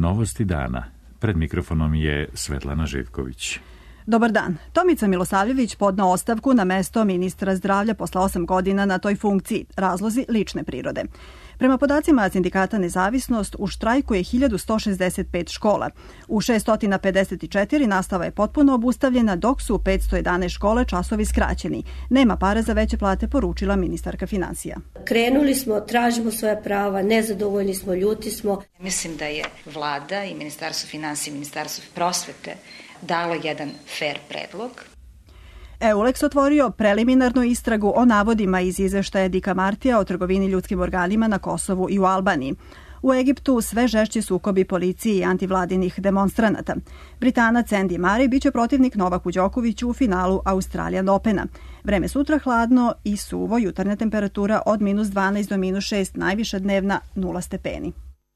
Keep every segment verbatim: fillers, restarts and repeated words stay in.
Novosti dana. Pred mikrofonom je Svetlana Živković. Dobar dan. Tomica Milosavljević podneo ostavku na mesto ministra zdravlja posle osam godina na toj funkciji. Razlozi lične prirode. Prema podacima Sindikata Nezavisnost, u štrajku je hiljadu sto šezdeset pet škola. U šesto pedeset četiri nastava je potpuno obustavljena, dok su u petsto jedanaest škole časovi skraćeni. Nema para za veće plate, poručila ministarka finansija. Krenuli smo, tražimo svoja prava, nezadovoljni smo, ljuti smo. Mislim da je vlada i Ministarstvo finansija i Ministarstvo prosvete dalo jedan fair predlog. Euleks otvorio preliminarnu istragu o navodima iz izveštaja Dika Martija o trgovini ljudskim organima na Kosovu i u Albaniji. U Egiptu sve žešći sukobi policiji i antivladinih demonstranata. Britanac Andy Murray biće protivnik Novaku Đokoviću u finalu Australian Opena. Vreme sutra hladno i suvo, jutarnja temperatura od minus dvanaest do minus šest, najviša dnevna nula stepeni.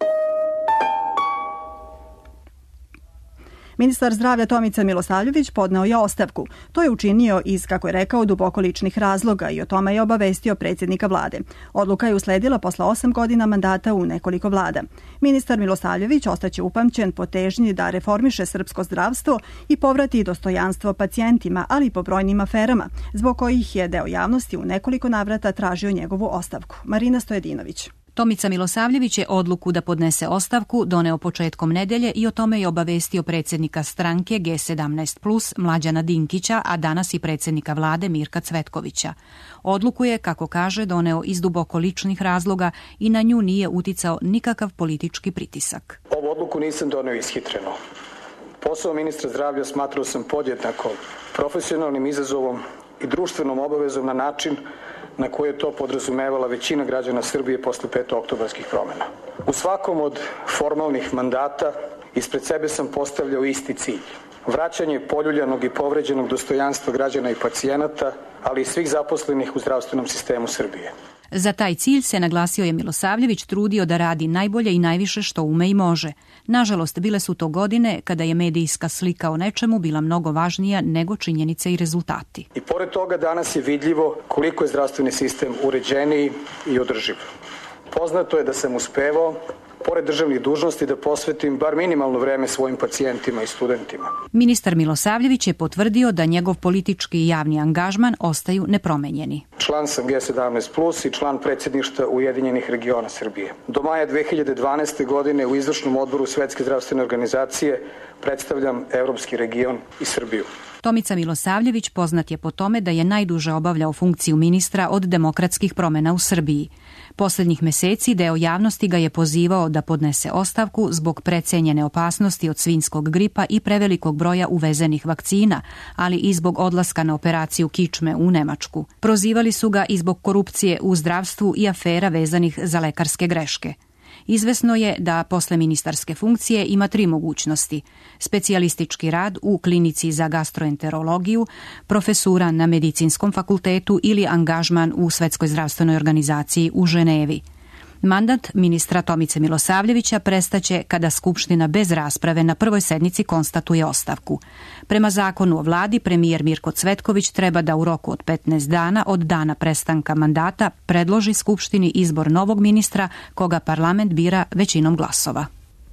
Ministar zdravlja Tomica Milosavljević podneo je ostavku. To je učinio iz, kako je rekao, duboko ličnih razloga i o tome je obavestio predsjednika vlade. Odluka je usledila posle osam godina mandata u nekoliko vlada. Ministar Milosavljević ostaće upamćen po težnji da reformiše srpsko zdravstvo i povrati dostojanstvo pacijentima, ali i po brojnim aferama, zbog kojih je deo javnosti u nekoliko navrata tražio njegovu ostavku. Marina Stojedinović. Tomica Milosavljević je odluku da podnese ostavku doneo početkom nedelje i o tome je obavestio predsjednika stranke G sedamnaest plus Mlađana Dinkića, a danas i predsjednika vlade Mirka Cvetkovića. Odluku je, kako kaže, doneo iz duboko ličnih razloga i na nju nije uticao nikakav politički pritisak. Ovu odluku nisam doneo ishitreno. Posao ministra zdravlja smatrao sam podjednako profesionalnim izazovom i društvenom obavezom na način na koje je to podrazumevala većina građana Srbije posle petooktobarskih promjena. U svakom od formalnih mandata ispred sebe sam postavljao isti cilj. Vraćanje poljuljanog i povređenog dostojanstva građana i pacijenata, ali i svih zaposlenih u zdravstvenom sistemu Srbije. Za taj cilj se, naglasio je Milosavljević, trudio da radi najbolje i najviše što ume i može. Nažalost, bile su to godine kada je medijska slika o nečemu bila mnogo važnija nego činjenice i rezultati. I pored toga danas je vidljivo koliko je zdravstveni sistem uređeniji i održiv. Poznato je da sam uspevao, pored državnih dužnosti, da posvetim bar minimalno vreme svojim pacijentima i studentima. Ministar Milosavljević je potvrdio da njegov politički i javni angažman ostaju nepromenjeni. Član sam G sedamnaest plus i član predsjedništva Ujedinjenih regiona Srbije. Do maja dve hiljade dvanaeste. godine u izvršnom odboru Svetske zdravstvene organizacije predstavljam Evropski region i Srbiju. Tomica Milosavljević poznat je po tome da je najduže obavljao funkciju ministra od demokratskih promjena u Srbiji. Posljednjih meseci deo javnosti ga je pozivao da podnese ostavku zbog precenjene opasnosti od svinjskog gripa i prevelikog broja uvezenih vakcina, ali i zbog odlaska na operaciju kičme u Nemačku. Prozivali su ga i zbog korupcije u zdravstvu i afera vezanih za lekarske greške. Izvesno je da posle ministarske funkcije ima tri mogućnosti: specijalistički rad u klinici za gastroenterologiju, profesura na medicinskom fakultetu ili angažman u Svetskoj zdravstvenoj organizaciji u Ženevi. Mandat ministra Tomice Milosavljevića prestaće kada Skupština bez rasprave na prvoj sednici konstatuje ostavku. Prema zakonu o vladi, premijer Mirko Cvetković treba da u roku od petnaest dana od dana prestanka mandata predloži Skupštini izbor novog ministra koga parlament bira većinom glasova.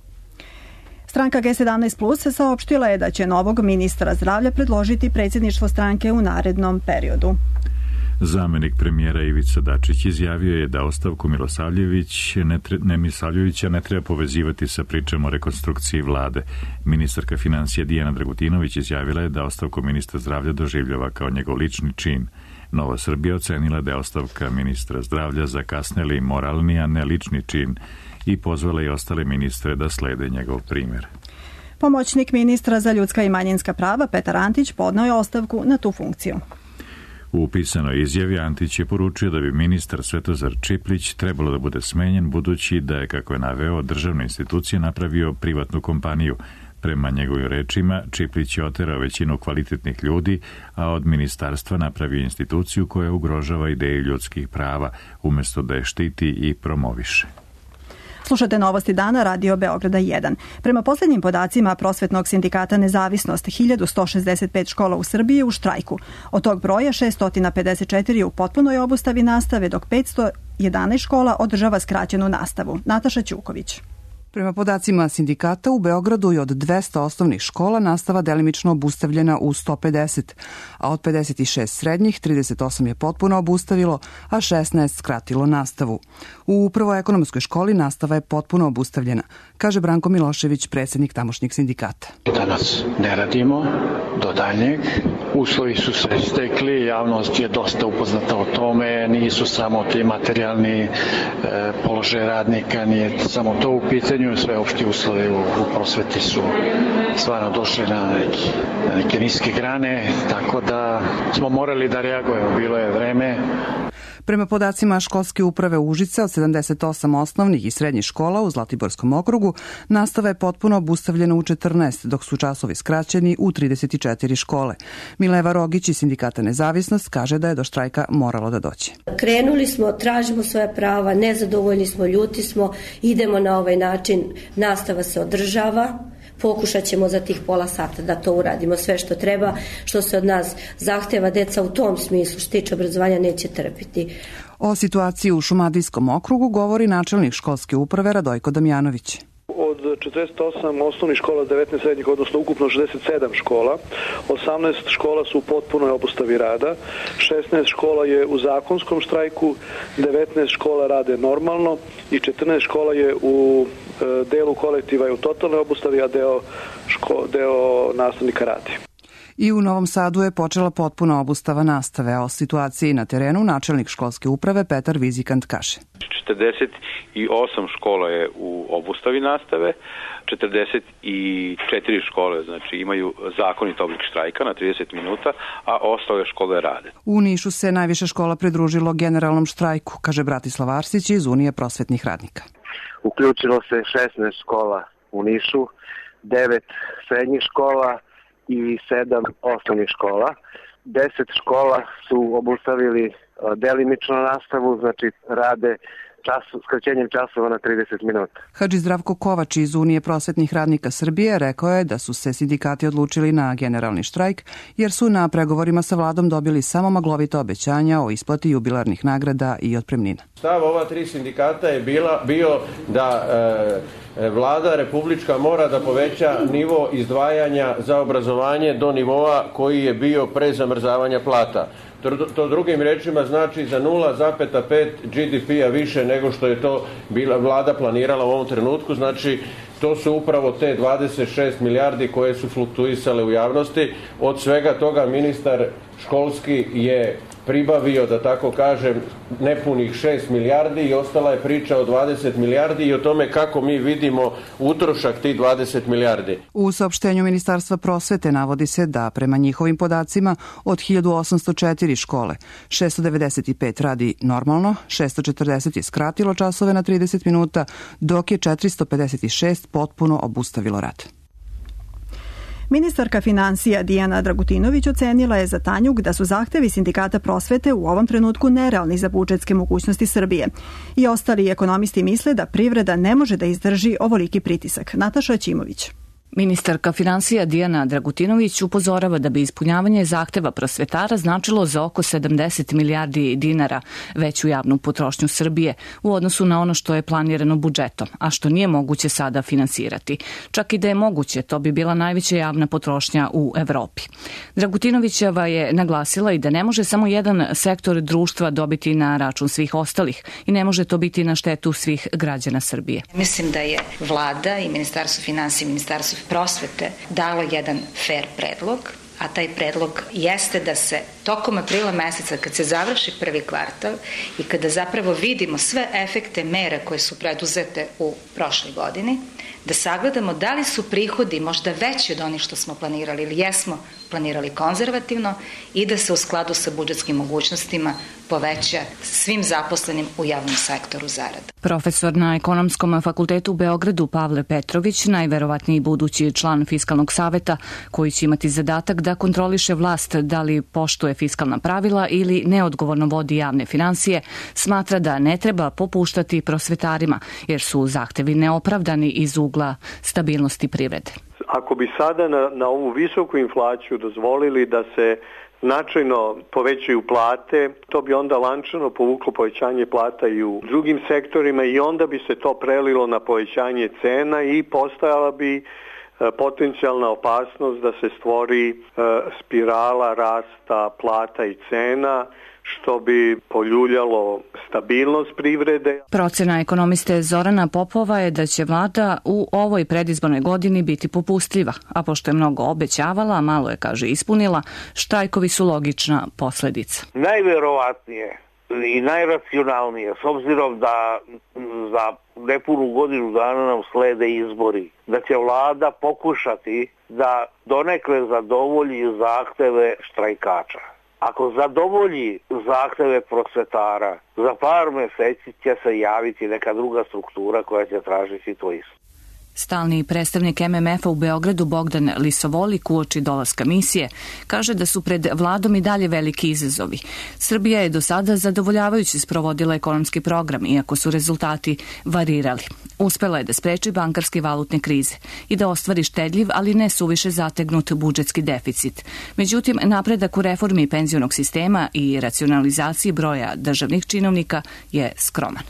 Stranka G sedamnaest plus saopštila je da će novog ministra zdravlja predložiti predsjedništvo stranke u narednom periodu. Zamenik premijera Ivica Dačić izjavio je da ostavku Milosavljević ne, tre, ne Milosavljevića ne treba povezivati sa pričom o rekonstrukciji vlade. Ministarka financija Dijana Dragutinović izjavila je da ostavku ministra zdravlja doživljava kao njegov lični čin. Nova Srbija ocenila da je ostavka ministra zdravlja zakasneli moralni, a ne lični čin i pozvala je ostale ministre da slede njegov primjer. Pomoćnik ministra za ljudska i manjinska prava Petar Antić podneo je ostavku na tu funkciju. U pisanoj izjavi Antić je poručio da bi ministar Svetozar Čiplić trebalo da bude smenjen, budući da je, kako je naveo, državna institucija napravio privatnu kompaniju. Prema njegovim rečima, Čiplić je oterao većinu kvalitetnih ljudi, a od ministarstva napravio instituciju koja ugrožava ideju ljudskih prava, umjesto da je štiti i promoviše. Slušate Novosti dana, Radio Beograda jedan. Prema posljednjim podacima Prosvetnog sindikata Nezavisnost, hiljadu sto šezdeset pet škola u Srbiji je u štrajku. Od tog broja šesto pedeset četiri u potpunoj obustavi nastave, dok petsto jedanaest škola održava skraćenu nastavu. Nataša Ćuković. Prema podacima sindikata, u Beogradu je od dvesta osnovnih škola nastava delimično obustavljena u sto pedeset, a od pedeset šest srednjih, trideset osam je potpuno obustavilo, a šesnaest skratilo nastavu. U Prvoj ekonomskoj školi nastava je potpuno obustavljena, kaže Branko Milošević, predsjednik tamošnjeg sindikata. Danas ne radimo do daljnjeg. Uslovi su se stekli, javnost je dosta upoznata o tome, nisu samo ti materijalni e, položaj radnika, nije samo to u pitanju, sve opšte uslove u, u prosveti su stvarno došli na neke, na neke niske grane, tako da smo morali da reagujemo, bilo je vreme. Prema podacima školske uprave Užice, od sedamdeset osam osnovnih i srednjih škola u Zlatiborskom okrugu, nastava je potpuno obustavljena u četrnaest, dok su časovi skraćeni u trideset četiri škole. Mileva Rogić iz sindikata Nezavisnost kaže da je do štrajka moralo da doći. Krenuli smo, tražimo svoje prava, nezadovoljni smo, ljuti smo, idemo na ovaj način, nastava se održava. Pokušat ćemo za tih pola sata da to uradimo sve što treba, što se od nas zahteva. Deca u tom smislu što tiče obrazovanja neće trpiti. O situaciji u Šumadijskom okrugu govori načelnik školske uprave Radojko Damjanović. Od četrdeset osam osnovnih škola, devetnaest srednjih, odnosno ukupno šezdeset sedam škola, osamnaest škola su u potpunoj obustavi rada, šesnaest škola je u zakonskom štrajku, devetnaest škola rade normalno i četrnaest škola je u e, delu kolektiva je u totalnoj obustavi, a deo, ško, deo nastavnika radi. I u Novom Sadu je počela potpuna obustava nastave, a o situaciji na terenu načelnik školske uprave Petar Vizikant kaže. četrdeset osam škola je u obustavi nastave, četrdeset četiri škole znači imaju zakonit oblik štrajka na trideset minuta, a ostale škole rade. U Nišu se najviše škola pridružilo generalnom štrajku, kaže Bratislav Arsić iz Unije prosvetnih radnika. Uključilo se šesnaest škola u Nišu, devet srednjih škola i sedam osnovnih škola. deset škola su obustavili delimično nastavu, znači rade čas, skraćenjem časova na trideset minuta. Hadži Zdravko Kovač iz Unije prosvetnih radnika Srbije rekao je da su se sindikati odlučili na generalni štrajk jer su na pregovorima sa vladom dobili samo maglovita obećanja o isplati jubilarnih nagrada i otpremnina. Stav ova tri sindikata je bila, bio da e, vlada republička mora da poveća nivo izdvajanja za obrazovanje do nivoa koji je bio pre zamrzavanja plata. To, to drugim rečima znači za nula zarez pet G D P-a više nego što je to bila vlada planirala u ovom trenutku. Znači, to su upravo te dvadeset šest milijardi koje su fluktuisale u javnosti. Od svega toga ministar školski je pribavio, da tako kažem, nepunih šest milijardi i ostala je priča o dvadeset milijardi i o tome kako mi vidimo utrošak tih dvadeset milijardi. U saopštenju Ministarstva prosvete navodi se da prema njihovim podacima od hiljadu osamsto četiri škole šesto devedeset pet radi normalno, šesto četrdeset je skratilo časove na trideset minuta, dok je četiristo pedeset šest potpuno obustavilo rad. Ministarka financija Dijana Dragutinović ocenila je za Tanjug da su zahtevi sindikata prosvete u ovom trenutku nerealni za budžetske mogućnosti Srbije. I ostali ekonomisti misle da privreda ne može da izdrži ovoliki pritisak. Nataša Ćimović. Ministarka financija Dijana Dragutinović upozorava da bi ispunjavanje zahteva prosvetara značilo za oko sedamdeset milijardi dinara veću javnu potrošnju Srbije u odnosu na ono što je planirano budžetom, a što nije moguće sada finansirati. Čak i da je moguće, to bi bila najveća javna potrošnja u Evropi. Dragutinovićeva je naglasila i da ne može samo jedan sektor društva dobiti na račun svih ostalih i ne može to biti na štetu svih građana Srbije. Mislim da je vlada i Ministarstvo financija i Ministarstvo prosvete dalo jedan fair predlog, a taj predlog jeste da se tokom aprila meseca, kad se završi prvi kvartal i kada zapravo vidimo sve efekte mera koje su preduzete u prošloj godini, da sagledamo da li su prihodi možda veći od onih što smo planirali ili jesmo planirali konzervativno i da se u skladu sa budžetskim mogućnostima poveća svim zaposlenim u javnom sektoru zarada. Profesor na Ekonomskom fakultetu u Beogradu Pavle Petrović, najverovatniji budući član Fiskalnog saveta, koji će imati zadatak da kontroliše vlast da li poštuje fiskalna pravila ili neodgovorno vodi javne financije, smatra da ne treba popuštati prosvetarima, jer su zahtevi neopravdani iz ugla stabilnosti privrede. Ako bi sada na, na ovu visoku inflaciju dozvolili da se značajno povećaju plate, to bi onda lančano povuklo povećanje plata i u drugim sektorima i onda bi se to prelilo na povećanje cena i postojala bi potencijalna opasnost da se stvori spirala rasta plata i cena, što bi poljuljalo stabilnost privrede. Procena ekonomiste Zorana Popova je da će vlada u ovoj predizbornoj godini biti popustljiva, a pošto je mnogo obećavala, a malo je, kaže, ispunila, štrajkovi su logična posledica. Najverovatnije i najracionalnije, s obzirom da za nepunu godinu dana nam slede izbori, da će vlada pokušati da donekle zadovolji zahteve štrajkača. Ako zadovolji zahteve prosvetara, za par meseci će se javiti neka druga struktura koja će tražiti to isto. Stalni predstavnik em em ef-a u Beogradu Bogdan Lisovolik uoči dolaska misije kaže da su pred vladom i dalje veliki izazovi. Srbija je do sada zadovoljavajuće sprovodila ekonomski program, iako su rezultati varirali. Uspela je da spreči bankarske i valutne krize i da ostvari štedljiv, ali ne suviše zategnut budžetski deficit. Međutim, napredak u reformi penzionog sistema i racionalizaciji broja državnih činovnika je skroman.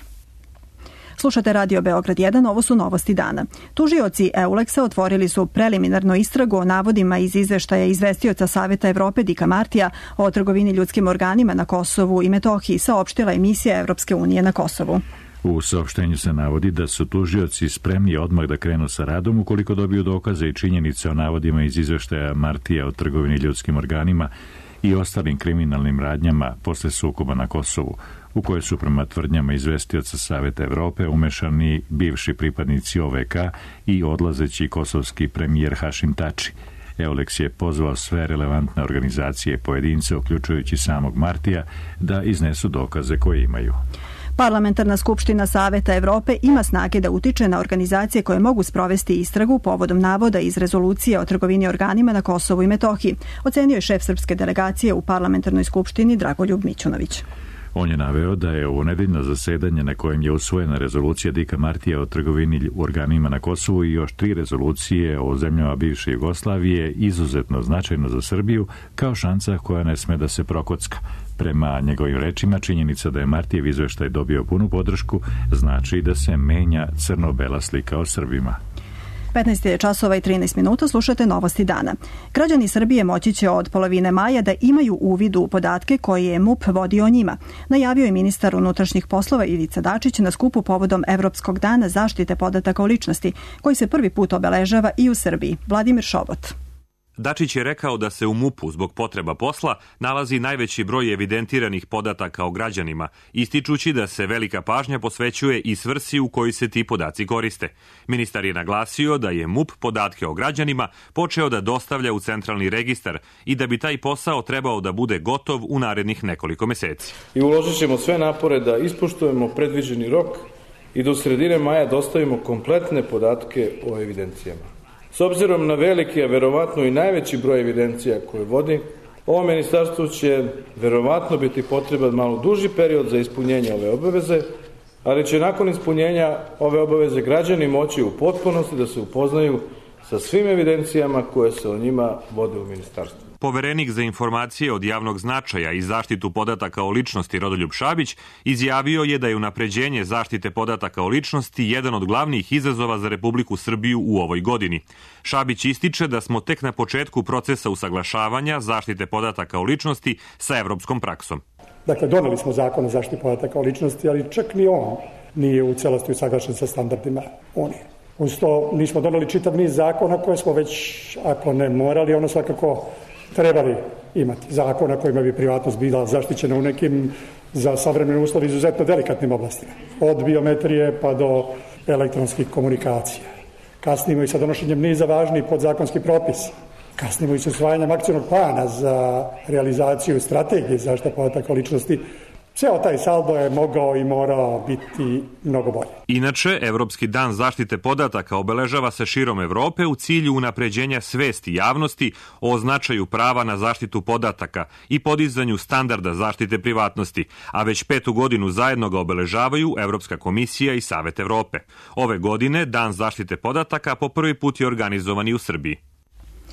Slušate Radio Beograd jedan, ovo su novosti dana. Tužioci Euleksa otvorili su preliminarnu istragu o navodima iz izveštaja izvestioca Saveta Evrope Dika Martija o trgovini ljudskim organima na Kosovu i Metohiji, saopštila emisija Evropske unije na Kosovu. U saopštenju se navodi da su tužioci spremni odmah da krenu sa radom ukoliko dobiju dokaze i činjenice o navodima iz izveštaja Martija o trgovini ljudskim organima i ostalim kriminalnim radnjama posle sukoba na Kosovu, u kojoj su prema tvrdnjama izvestioca Saveta Evrope umešani bivši pripadnici O V K i odlazeći kosovski premijer Hašim Tači. Euleks je pozvao sve relevantne organizacije i pojedince, uključujući samog Martija, da iznesu dokaze koje imaju. Parlamentarna skupština Saveta Evrope ima snage da utiče na organizacije koje mogu sprovesti istragu povodom navoda iz rezolucije o trgovini organima na Kosovu i Metohiji, ocenio je šef srpske delegacije u parlamentarnoj skupštini Dragoljub Mićunović. On je naveo da je ovo nedeljno zasedanje na kojem je usvojena rezolucija Dika Martija o trgovini organima na Kosovu i još tri rezolucije o zemljama bivše Jugoslavije izuzetno značajno za Srbiju kao šansa koja ne sme da se prokocka. Prema njegovim rečima, činjenica da je Martijev izveštaj dobio punu podršku znači da se menja crno-bela slika o Srbima. petnaest je časova i trinaest minuta, slušate novosti dana. Građani Srbije moći će od polovine maja da imaju uvid u podatke koje je M U P vodio o njima. Najavio je ministar unutrašnjih poslova Ivica Dačić na skupu povodom Evropskog dana zaštite podataka o ličnosti, koji se prvi put obeležava i u Srbiji. Vladimir Šobot. Dačić je rekao da se u M U P-u zbog potreba posla nalazi najveći broj evidentiranih podataka o građanima, ističući da se velika pažnja posvećuje i svrsi u kojoj se ti podaci koriste. Ministar je naglasio da je M U P podatke o građanima počeo da dostavlja u centralni registar i da bi taj posao trebao da bude gotov u narednih nekoliko meseci. I uložit ćemo sve napore da ispoštujemo predviđeni rok i do sredine maja dostavimo kompletne podatke o evidencijama. S obzirom na veliki, a verovatno i najveći broj evidencija koje vodi, ovo ministarstvo će verovatno biti potreban malo duži period za ispunjenje ove obaveze, ali će nakon ispunjenja ove obaveze građani moći u potpunosti da se upoznaju sa svim evidencijama koje se o njima vode u ministarstvu. Poverenik za informacije od javnog značaja i zaštitu podataka o ličnosti Rodoljub Šabić izjavio je da je unapređenje zaštite podataka o ličnosti jedan od glavnih izazova za Republiku Srbiju u ovoj godini. Šabić ističe da smo tek na početku procesa usaglašavanja zaštite podataka o ličnosti sa evropskom praksom. Dakle, doneli smo zakon o zaštiti podataka o ličnosti, ali čak ni on nije u celosti usaglašen sa standardima Unije. Uz to nismo doneli čitav niz zakona koje smo već, ako ne morali, ono svakako trebali imati. Zakona kojima bi privatnost bila zaštićena u nekim za savremene uslovi izuzetno delikatnim oblastima. Od biometrije pa do elektronskih komunikacija. Kasnimo i sa donošenjem niza važnih podzakonskih propisa. Kasnimo i sa usvajanjem akcionog plana za realizaciju strategije zaštite podataka o ličnosti. Ceo taj saldo je mogao i morao biti mnogo bolje. Inače, Evropski dan zaštite podataka obeležava se širom Evrope u cilju unapređenja svesti javnosti o značaju prava na zaštitu podataka i podizanju standarda zaštite privatnosti, a već petu godinu zajedno ga obeležavaju Evropska komisija i Savet Evrope. Ove godine Dan zaštite podataka po prvi put je organizovan i u Srbiji.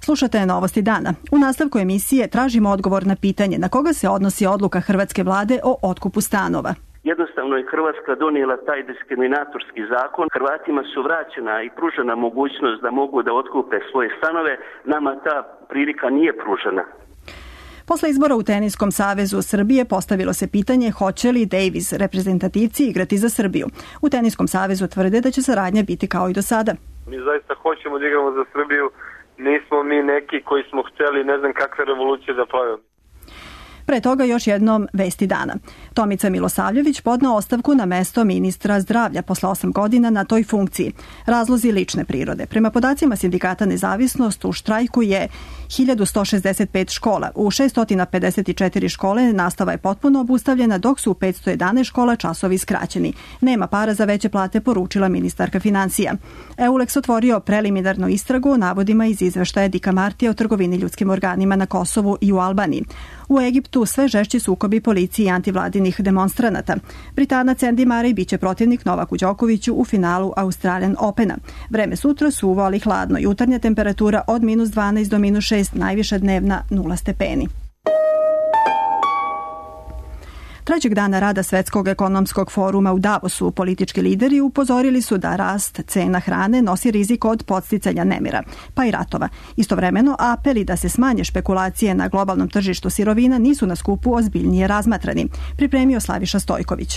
Slušate Novosti dana. U nastavku emisije tražimo odgovor na pitanje na koga se odnosi odluka hrvatske vlade o otkupu stanova. Jednostavno je Hrvatska donijela taj diskriminatorski zakon. Hrvatima su vraćena i pružena mogućnost da mogu da otkupe svoje stanove. Nama ta prilika nije pružena. Posle izbora u Teniskom savezu Srbije postavilo se pitanje hoće li Davis reprezentativci igrati za Srbiju. U Teniskom savezu tvrde da će saradnja biti kao i do sada. Mi zaista hoćemo da igramo za Srbiju. Nismo mi neki koji smo hteli ne znam kakve revolucije da pravimo. Pre toga još jednom vesti dana. Tomica Milosavljević podneo ostavku na mesto ministra zdravlja posle osam godina na toj funkciji. Razlozi lične prirode. Prema podacima sindikata Nezavisnost, u štrajku je hiljadu sto šezdeset pet škola. U šesto pedeset četiri škole nastava je potpuno obustavljena, dok su u petsto jedanaest škola časovi skraćeni. Nema para za veće plate, poručila ministarka financija. Euleks otvorio preliminarnu istragu o navodima iz izveštaja Dika Martija o trgovini ljudskim organima na Kosovu i u Albaniji. U Egiptu sve žešći sukobi policije i antivladinih demonstranata. Britanac Andy Murray biće protivnik Novaku Đokoviću u finalu Australian Opena. Vreme sutra suvo, ali hladno. Jutarnja temperatura od minus dvanaest do minus šest, najviša dnevna nula stepeni. Trećeg dana rada Svetskog ekonomskog foruma u Davosu politički lideri upozorili su da rast cena hrane nosi rizik od podsticanja nemira, pa i ratova. Istovremeno, apeli da se smanje špekulacije na globalnom tržištu sirovina nisu na skupu ozbiljnije razmatrani, pripremio Slaviša Stojković.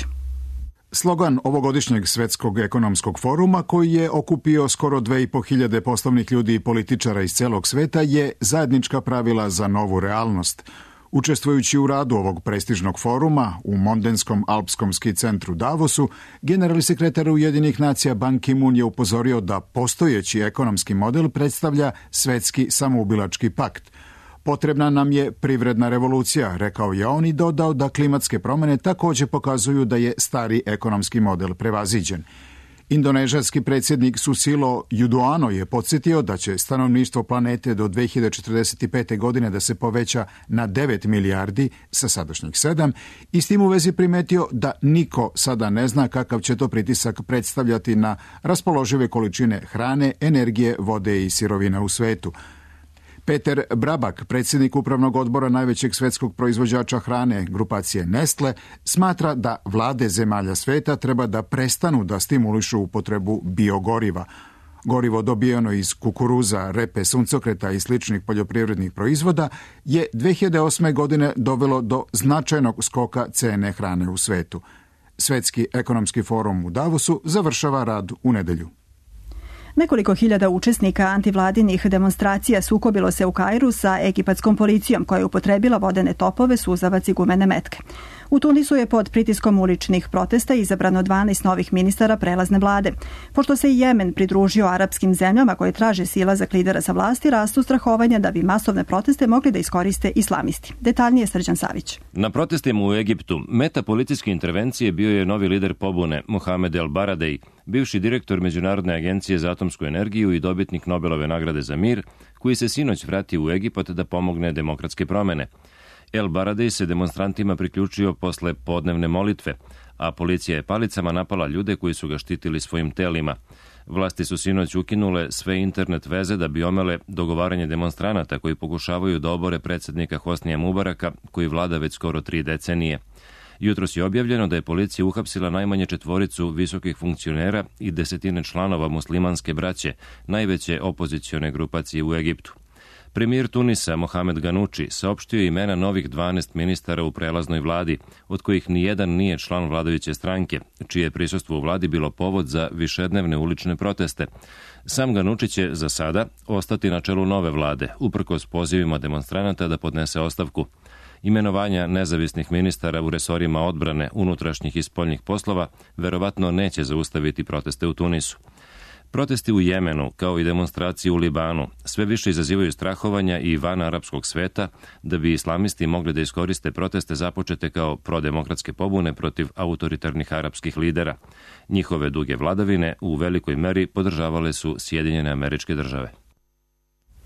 Slogan ovogodišnjeg Svetskog ekonomskog foruma, koji je okupio skoro dve i po hiljade poslovnih ljudi i političara iz celog sveta, je zajednička pravila za novu realnost. Učestvujući u radu ovog prestižnog foruma u Mondenskom alpskom ski centru Davosu, generalni sekretar Ujedinjenih nacija Ban Ki-moon je upozorio da postojeći ekonomski model predstavlja svetski samoubilački pakt. Potrebna nam je privredna revolucija, rekao je on i dodao da klimatske promene također pokazuju da je stari ekonomski model prevaziđen. Indonežanski predsjednik Susilo Yudhoyono je podsjetio da će stanovništvo planete do dve hiljade četrdeset pete. godine da se poveća na devet milijardi sa sadašnjih sedam i s tim u vezi primetio da niko sada ne zna kakav će to pritisak predstavljati na raspoložive količine hrane, energije, vode i sirovina u svetu. Peter Brabak, predsjednik upravnog odbora najvećeg svetskog proizvođača hrane, grupacije Nestle, smatra da vlade zemalja sveta treba da prestanu da stimulišu upotrebu biogoriva. Gorivo dobijeno iz kukuruza, repe, suncokreta i sličnih poljoprivrednih proizvoda je dve hiljade osme. godine dovelo do značajnog skoka cene hrane u svetu. Svetski ekonomski forum u Davosu završava rad u nedelju. Nekoliko hiljada učesnika antivladinih demonstracija sukobilo se u Kairu sa egipatskom policijom koja je upotrebila vodene topove, suzavac i gumene metke. U Tunisu je pod pritiskom uličnih protesta izabrano dvanaest novih ministara prelazne vlade. Pošto se i Jemen pridružio arapskim zemljama koje traže silazak lidera sa vlasti, rastu strahovanja da bi masovne proteste mogli da iskoriste islamisti. Detaljnije Srđan Savić. Na protestima u Egiptu meta policijske intervencije bio je novi lider pobune Mohamed El Baradei, bivši direktor Međunarodne agencije za atomsku energiju i dobitnik Nobelove nagrade za mir, koji se sinoć vratio u Egipat da pomogne demokratske promene. El Baradei se demonstrantima priključio posle podnevne molitve, a policija je palicama napala ljude koji su ga štitili svojim telima. Vlasti su sinoć ukinule sve internet veze da bi omele dogovaranje demonstranata koji pokušavaju da obore predsjednika Hosnija Mubaraka, koji vlada već skoro tri decenije. Jutros je objavljeno da je policija uhapsila najmanje četvoricu visokih funkcionera i desetine članova muslimanske braće, najveće opozicione grupacije u Egiptu. Premijer Tunisa Mohamed Ganuči saopštio imena novih dvanaest ministara u prelaznoj vladi, od kojih nijedan nije član vladajuće stranke, čije prisustvo u vladi bilo povod za višednevne ulične proteste. Sam Ganuči će za sada ostati na čelu nove vlade, uprkos pozivima demonstranata da podnese ostavku. Imenovanja nezavisnih ministara u resorima odbrane, unutrašnjih i spoljnih poslova verovatno neće zaustaviti proteste u Tunisu. Protesti u Jemenu, kao i demonstracije u Libanu, sve više izazivaju strahovanja i van arapskog sveta da bi islamisti mogli da iskoriste proteste započete kao prodemokratske pobune protiv autoritarnih arapskih lidera. Njihove duge vladavine u velikoj meri podržavale su Sjedinjene Američke Države.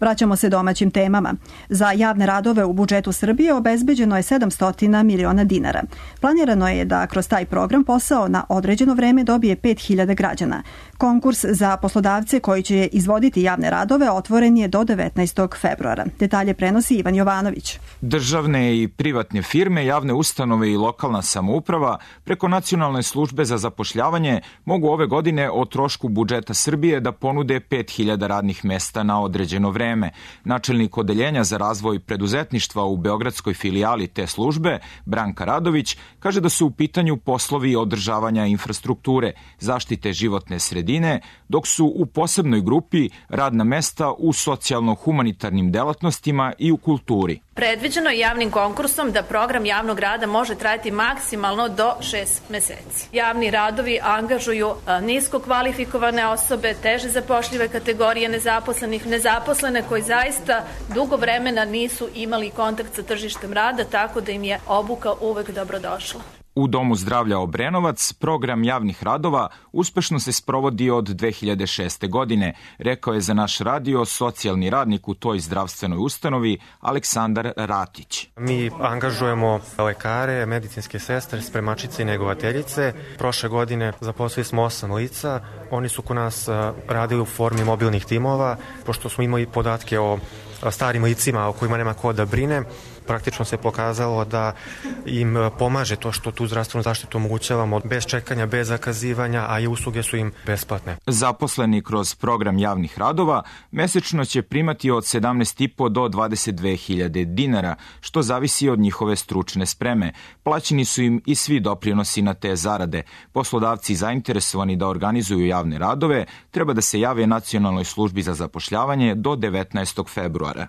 Vraćamo se domaćim temama. Za javne radove u budžetu Srbije obezbeđeno je sedamsto miliona dinara. Planirano je da kroz taj program posao na određeno vreme dobije pet hiljada građana. Konkurs za poslodavce koji će izvoditi javne radove otvoren je do devetnaestog februara. Detalje prenosi Ivan Jovanović. Državne i privatne firme, javne ustanove i lokalna samouprava preko Nacionalne službe za zapošljavanje mogu ove godine o trošku budžeta Srbije da ponude pet hiljada radnih mesta na određeno vreme. Načelnik Odeljenja za razvoj preduzetništva u beogradskoj filijali te službe, Branka Radović, kaže da su u pitanju poslovi održavanja infrastrukture, zaštite životne sredine, dok su u posebnoj grupi radna mesta u socijalno-humanitarnim delatnostima i u kulturi. Predviđeno je javnim konkursom da program javnog rada može trajati maksimalno do šest meseci. Javni radovi angažuju nisko kvalifikovane osobe, teže zapošljive kategorije nezaposlenih, nezaposlene koji zaista dugo vremena nisu imali kontakt sa tržištem rada, tako da im je obuka uvek dobrodošla. U Domu zdravlja Obrenovac program javnih radova uspešno se sprovodi od dve hiljade šeste. godine, rekao je za naš radio socijalni radnik u toj zdravstvenoj ustanovi Aleksandar Ratić. Mi angažujemo lekare, medicinske sestre, spremačice i negovateljice. Prošle godine zaposlili smo osam lica. Oni su kod nas radili u formi mobilnih timova, pošto smo imali podatke o starim licima o kojima nema ko da brine. Praktično se pokazalo da im pomaže to što tu zdravstvenu zaštitu omogućavamo bez čekanja, bez zakazivanja, a i usluge su im besplatne. Zaposleni kroz program javnih radova mesečno će primati od sedamnaest i po do dvadeset dve hiljade dinara, što zavisi od njihove stručne spreme. Plaćeni su im i svi doprinosi na te zarade. Poslodavci zainteresovani da organizuju javne radove treba da se jave Nacionalnoj službi za zapošljavanje do devetnaestog februara.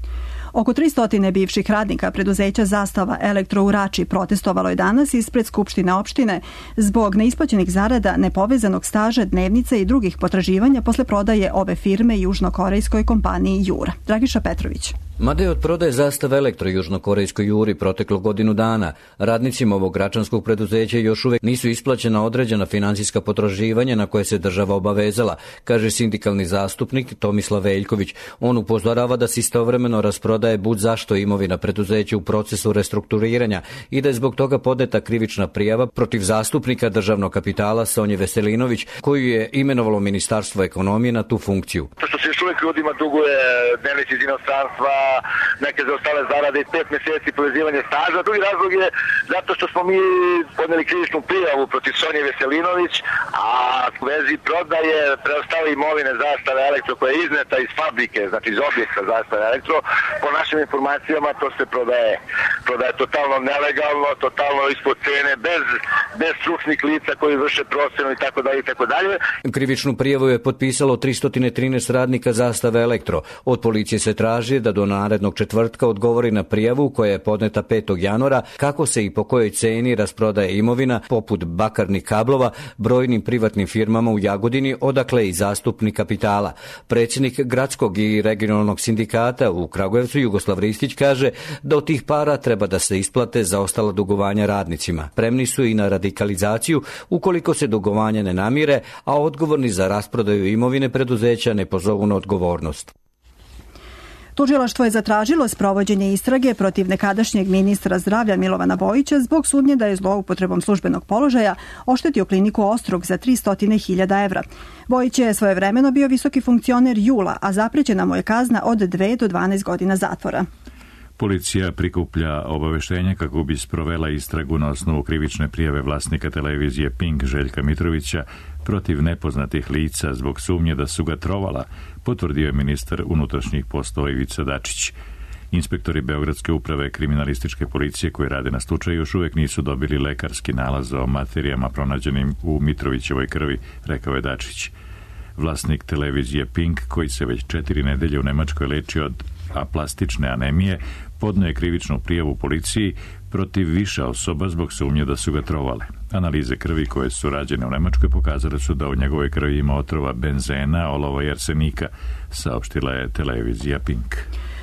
Oko tristo bivših radnika preduzeća Zastava Elektro u Rači protestovalo je danas ispred Skupštine opštine zbog neisplaćenih zarada, nepovezanog staža, dnevnice i drugih potraživanja posle prodaje ove firme južnokorejskoj kompaniji Jura. Dragiša Petrović. Mada je od prodaje Zastava Elektro južnokorejskoj Juri proteklo godinu dana, radnicima ovog gračanskog preduzeća još uvek nisu isplaćena određena finansijska potraživanja na koje se država obavezala, kaže sindikalni zastupnik Tomislav Veljković. On upozorava da se istovremeno rasprodaje bud zašto imovina preduzeća u procesu restrukturiranja i da je zbog toga podeta krivična prijava protiv zastupnika državnog kapitala Sonje Veselinović, koju je imenovalo Ministarstvo ekonomije na tu funkciju. To što se još uvijek ljudima duguje dnevnici iz inostranstva, neke zaostale zarade i pet meseci povezivanje staža. Drugi razlog je zato što smo mi podneli krivičnu prijavu protiv Sonje Veselinović, a u vezi prodaje preostale imovine Zastave Elektro koja je izneta iz fabrike, znači iz objekta Zastave Elektro. Po našim informacijama to se prodaje. Prodaje totalno nelegalno, totalno ispod cene, bez, bez stručnih lica koji vrše procenu i tako dalje i tako dalje. Krivičnu prijavu je potpisalo tristo trinaest radnika Zastave Elektro. Od policije se traži da do narednog četvrtka odgovori na prijavu koja je podneta petog januara kako se i po kojoj ceni rasprodaje imovina poput bakarnih kablova brojnim privatnim firmama u Jagodini, odakle i zastupnik kapitala. Predsjednik gradskog i regionalnog sindikata u Kragujevcu Jugoslav Ristić kaže da od tih para treba da se isplate za ostala dugovanja radnicima. Spremni su i na radikalizaciju ukoliko se dugovanja ne namire, a odgovorni za rasprodaju imovine preduzeća ne pozovu na odgovornost. Tužilaštvo je zatražilo sprovođenje istrage protiv nekadašnjeg ministra zdravlja Milovana Bojića zbog sumnje da je zloupotrebom službenog položaja oštetio kliniku Ostrog za tristo hiljada evra. Bojić je svojevremeno bio visoki funkcioner Jula, a zaprećena mu je kazna od dve do dvanaest godina zatvora. Policija prikuplja obaveštenje kako bi sprovela istragu na osnovu krivične prijave vlasnika televizije Pink Željka Mitrovića protiv nepoznatih lica zbog sumnje da su ga trovala, potvrdio je ministar unutrašnjih poslova Ivica Dačić. Inspektori Beogradske uprave kriminalističke policije koji rade na slučaju još uvek nisu dobili lekarski nalaz o materijama pronađenim u Mitrovićevoj krvi, rekao je Dačić. Vlasnik televizije Pink, koji se već četiri nedelje u Nemačkoj leči od aplastične anemije, podneo je krivičnu prijavu policiji protiv više osoba zbog sumnje da su ga trovale. Analize krvi koje su rađene u Nemačkoj pokazale su da u njegovoj krvi ima otrova benzena, olova i arsenika, saopštila je televizija Pink.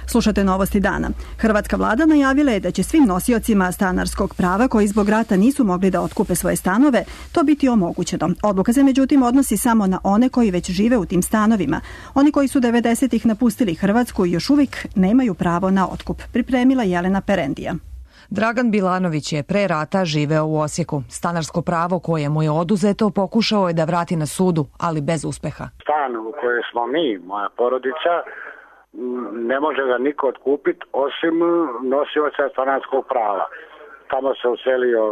Slušate novosti dana. Hrvatska vlada najavila je da će svim nosiocima stanarskog prava koji zbog rata nisu mogli da otkupe svoje stanove, to biti omogućeno. Odluka se međutim odnosi samo na one koji već žive u tim stanovima. Oni koji su devedesetih napustili Hrvatsku još uvijek nemaju pravo na otkup. Pripremila Jelena Perendija. Dragan Bilanović je pre rata živeo u Osijeku. Stanarsko pravo koje mu je oduzeto pokušao je da vrati na sudu, ali bez uspeha. Stan u kojem smo mi, moja porodica, ne može ga niko otkupiti osim nosioca stanarskog prava. Tamo se uselio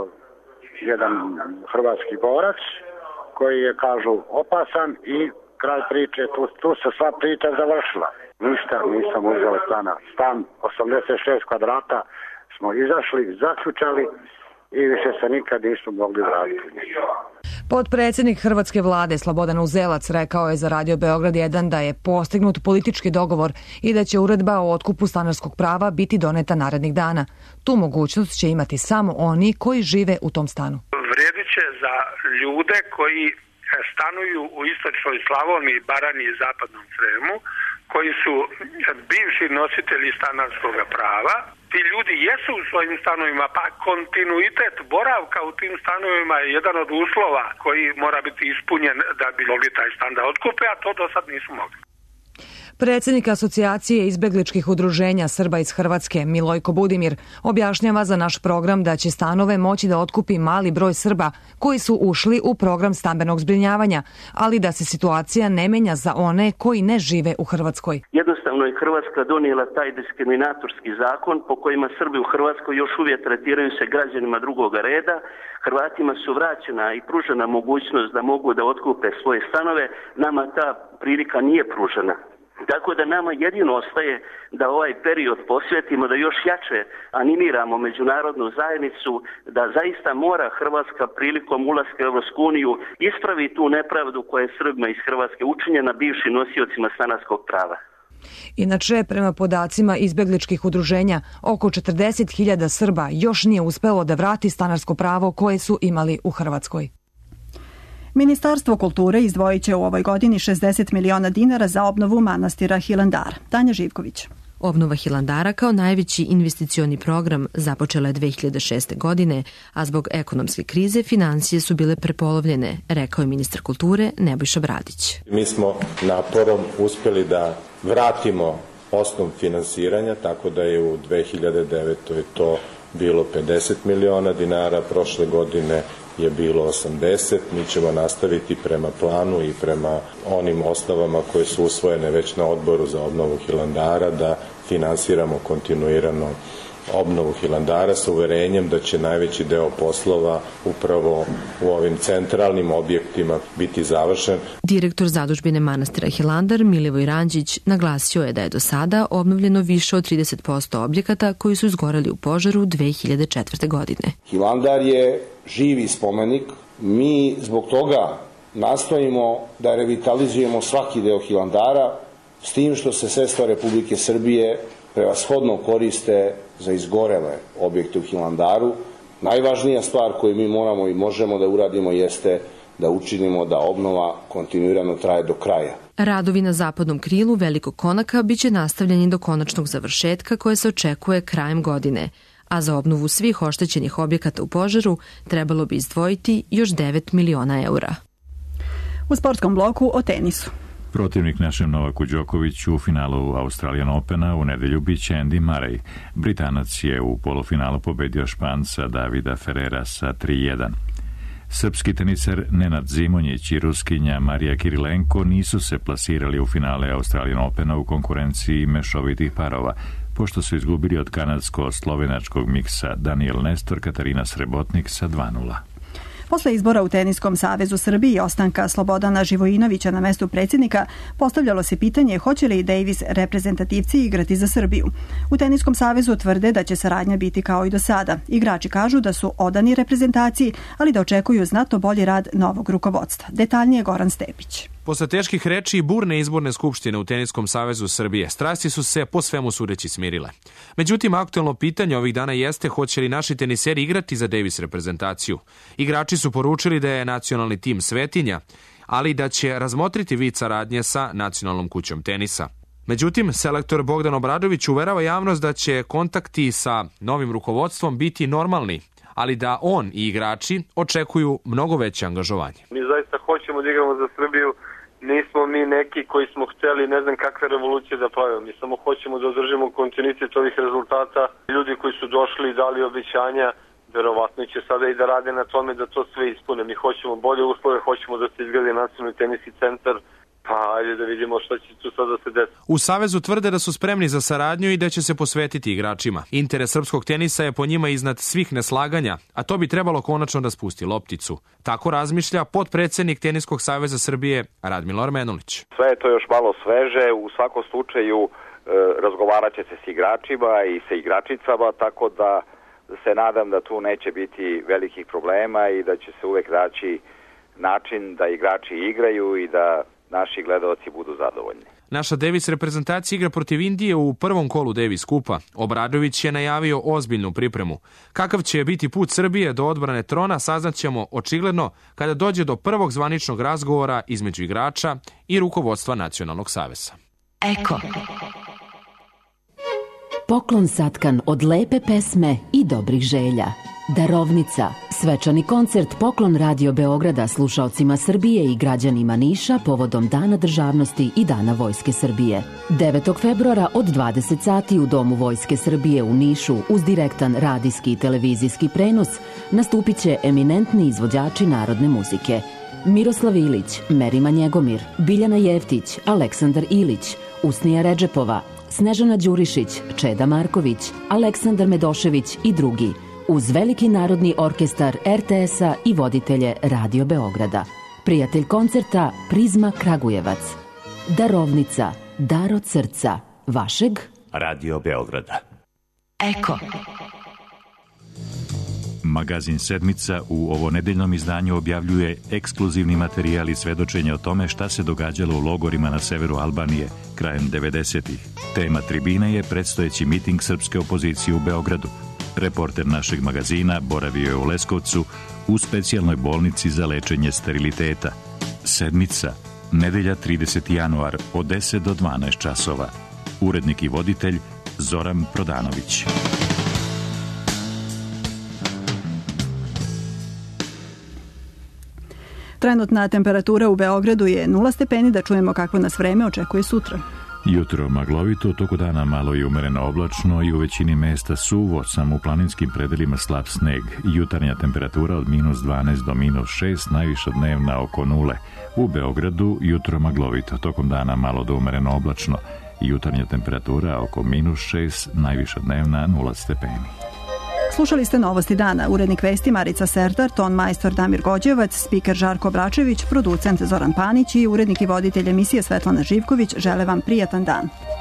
jedan hrvatski borac koji je, kažu, opasan i kraj priče, tu, tu se sva priča završila. Ništa, nisam uzeo stana. Stan osamdeset šest kvadrata smo izašli, zaključali i više se nikad nisu mogli vratiti. Potpredsjednik Hrvatske vlade Slobodan Uzelac rekao je za Radio Beograd jedan da je postignut politički dogovor i da će uredba o otkupu stanarskog prava biti doneta narednih dana. Tu mogućnost će imati samo oni koji žive u tom stanu. Vrijedit će za ljude koji stanuju u istočnoj Slavoniji, Baranji i zapadnom Sremu, koji su bivši nositelji stanarskog prava. Ti ljudi jesu u svojim stanovima, pa kontinuitet boravka u tim stanovima je jedan od uslova koji mora biti ispunjen da bi mogli taj stan da otkupe, a to do sad nisu mogli. Predsjednik Asocijacije izbegličkih udruženja Srba iz Hrvatske, Milojko Budimir, objašnjava za naš program da će stanove moći da otkupi mali broj Srba koji su ušli u program stambenog zbrinjavanja, ali da se situacija ne menja za one koji ne žive u Hrvatskoj. Jednostavno je Hrvatska donijela taj diskriminatorski zakon po kojima Srbi u Hrvatskoj još uvijek tretiraju se građanima drugoga reda. Hrvatima su vraćena i pružena mogućnost da mogu da otkupe svoje stanove, nama ta prilika nije pružena. Tako da nama jedino ostaje da ovaj period posvetimo, da još jače animiramo međunarodnu zajednicu, da zaista mora Hrvatska prilikom ulaska u Europsku uniju ispravi tu nepravdu koja je Srbima iz Hrvatske učinjena bivšim nosiocima stanarskog prava. Inače, prema podacima izbegličkih udruženja, oko četrdeset hiljada Srba još nije uspelo da vrati stanarsko pravo koje su imali u Hrvatskoj. Ministarstvo kulture izdvojit će u ovoj godini šezdeset miliona dinara za obnovu manastira Hilandar. Tanja Živković. Obnova Hilandara kao najveći investicioni program započela je dve hiljade šeste. godine, a zbog ekonomske krize financije su bile prepolovljene, rekao je ministar kulture Nebojša Bradić. Mi smo naporom uspjeli da vratimo osnov finansiranja, tako da je u dve hiljade devetoj. to bilo pedeset miliona dinara, prošle godine je bilo osamdeset. Mi ćemo nastaviti prema planu i prema onim osnovama koje su usvojene već na odboru za obnovu Hilandara da finansiramo kontinuirano obnovu Hilandara sa uverenjem da će najveći deo poslova upravo u ovim centralnim objektima biti završen. Direktor zadužbine manastira Hilandar Milivoj Ranđić naglasio je da je do sada obnovljeno više od trideset posto objekata koji su izgoreli u požaru dve hiljade četvrte. godine. Hilandar je živi spomenik. Mi zbog toga nastojimo da revitalizujemo svaki deo Hilandara, s tim što se sredstva Republike Srbije prevashodno koriste za izgorele objekte u Hilandaru. Najvažnija stvar koju mi moramo i možemo da uradimo jeste da učinimo da obnova kontinuirano traje do kraja. Radovi na zapadnom krilu Velikog konaka biće nastavljeni do konačnog završetka koje se očekuje krajem godine, a za obnovu svih oštećenih objekata u požaru trebalo bi izdvojiti još devet miliona eura. U sportskom bloku o tenisu. Protivnik našem Novaku Đokoviću u finalu Australian Opena u nedelju biće Andy Murray. Britanac je u polufinalu pobedio Španca Davida Ferrera sa tri jedan. Srpski teniser Nenad Zimonjić i Ruskinja Marija Kirilenko nisu se plasirali u finale Australian Opena u konkurenciji mešovitih parova, pošto su izgubili od kanadsko-slovenačkog miksa Daniel Nestor Katarina Srebotnik sa dva nula. Posle izbora u Teniskom savezu Srbije i ostanka Slobodana Živojinovića na mestu predsjednika, postavljalo se pitanje hoće li Davis reprezentativci igrati za Srbiju. U Teniskom savezu tvrde da će saradnja biti kao i do sada. Igrači kažu da su odani reprezentaciji, ali da očekuju znatno bolji rad novog rukovodstva. Detaljnije Goran Stepić. Posle teških reči i burne izborne skupštine u Teniskom savezu Srbije, strasti su se po svemu sudeći smirile. Međutim, aktuelno pitanje ovih dana jeste hoće li naši teniseri igrati za Davis reprezentaciju. Igrači su poručili da je nacionalni tim svetinja, ali da će razmotriti vid saradnje sa nacionalnom kućom tenisa. Međutim, selektor Bogdan Obradović uverava javnost da će kontakti sa novim rukovodstvom biti normalni, ali da on i igrači očekuju mnogo veće angažovanje. Mi zaista hoćemo da igramo za Srbiju, nismo mi neki koji smo hteli ne znam kakve revolucije da pravimo. Mi samo hoćemo da održimo kontinuitet ovih rezultata. Ljudi koji su došli i dali obećanja, verovatno će sada i da rade na tome da to sve ispune. Mi hoćemo bolje uslove, hoćemo da se izgradi nacionalni teniski centar, pa ajde da vidimo šta će tu sada se desiti. U Savezu tvrde da su spremni za saradnju i da će se posvetiti igračima. Interes srpskog tenisa je po njima iznad svih neslaganja, a to bi trebalo konačno da spusti lopticu. Tako razmišlja potpredsednik Teniskog saveza Srbije Radmilo Menulić. Sve je to još malo sveže, u svakom slučaju e, razgovarat će se s igračima i sa igračicama, tako da se nadam da tu neće biti velikih problema i da će se uvek naći način da igrači igraju i da naši gledaoci budu zadovoljni. Naša Davis reprezentacija igra protiv Indije u prvom kolu Davis kupa. Obradović je najavio ozbiljnu pripremu. Kakav će biti put Srbije do odbrane trona saznaćemo očigledno kada dođe do prvog zvaničnog razgovora između igrača i rukovodstva Nacionalnog saveza. Eko. Poklon satkan od lepe pesme i dobrih želja. Darovnica. Svečani koncert Poklon Radio Beograda slušaocima Srbije i građanima Niša povodom Dana državnosti i Dana Vojske Srbije. devetog februara od dvadeset sati u Domu Vojske Srbije u Nišu uz direktan radijski i televizijski prenos nastupit će eminentni izvođači narodne muzike. Miroslav Ilić, Merima Njegomir, Biljana Jeftić, Aleksandar Ilić, Usnija Redžepova, Snežana Đurišić, Čeda Marković, Aleksandar Medošević i drugi, uz veliki narodni orkestar er te es-a i voditelje Radio Beograda. Prijatelj koncerta Prizma Kragujevac. Darovnica, dar od srca, vašeg Radio Beograda. Eko. Magazin Sedmica u ovonedeljnom izdanju objavljuje ekskluzivni materijal i svedočenje o tome šta se događalo u logorima na severu Albanije krajem devedesetih. Tema tribine je predstojeći miting srpske opozicije u Beogradu. Reporter našeg magazina boravio je u Leskovcu u specijalnoj bolnici za lečenje steriliteta. Sedmica, nedelja trideseti januar od deset do dvanaest časova. Urednik i voditelj Zoran Prodanović. Trenutna temperatura u Beogradu je nula stepeni, da čujemo kakvo nas vreme očekuje sutra. Jutro maglovito, toko dana malo i umereno oblačno i u većini mesta suvo, samo u planinskim predelima slab sneg. Jutarnja temperatura od minus dvanaest do minus šest, najviša dnevna oko nule. U Beogradu jutro maglovito, tokom dana malo do umereno oblačno. Jutarnja temperatura oko minus šest, najviša dnevna nula stepeni. Slušali ste Novosti dana, urednik vesti Marica Sertar, ton majstor Damir Gođevac, spiker Žarko Bračević, producent Zoran Panić i urednik i voditelj emisije Svetlana Živković žele vam prijatan dan.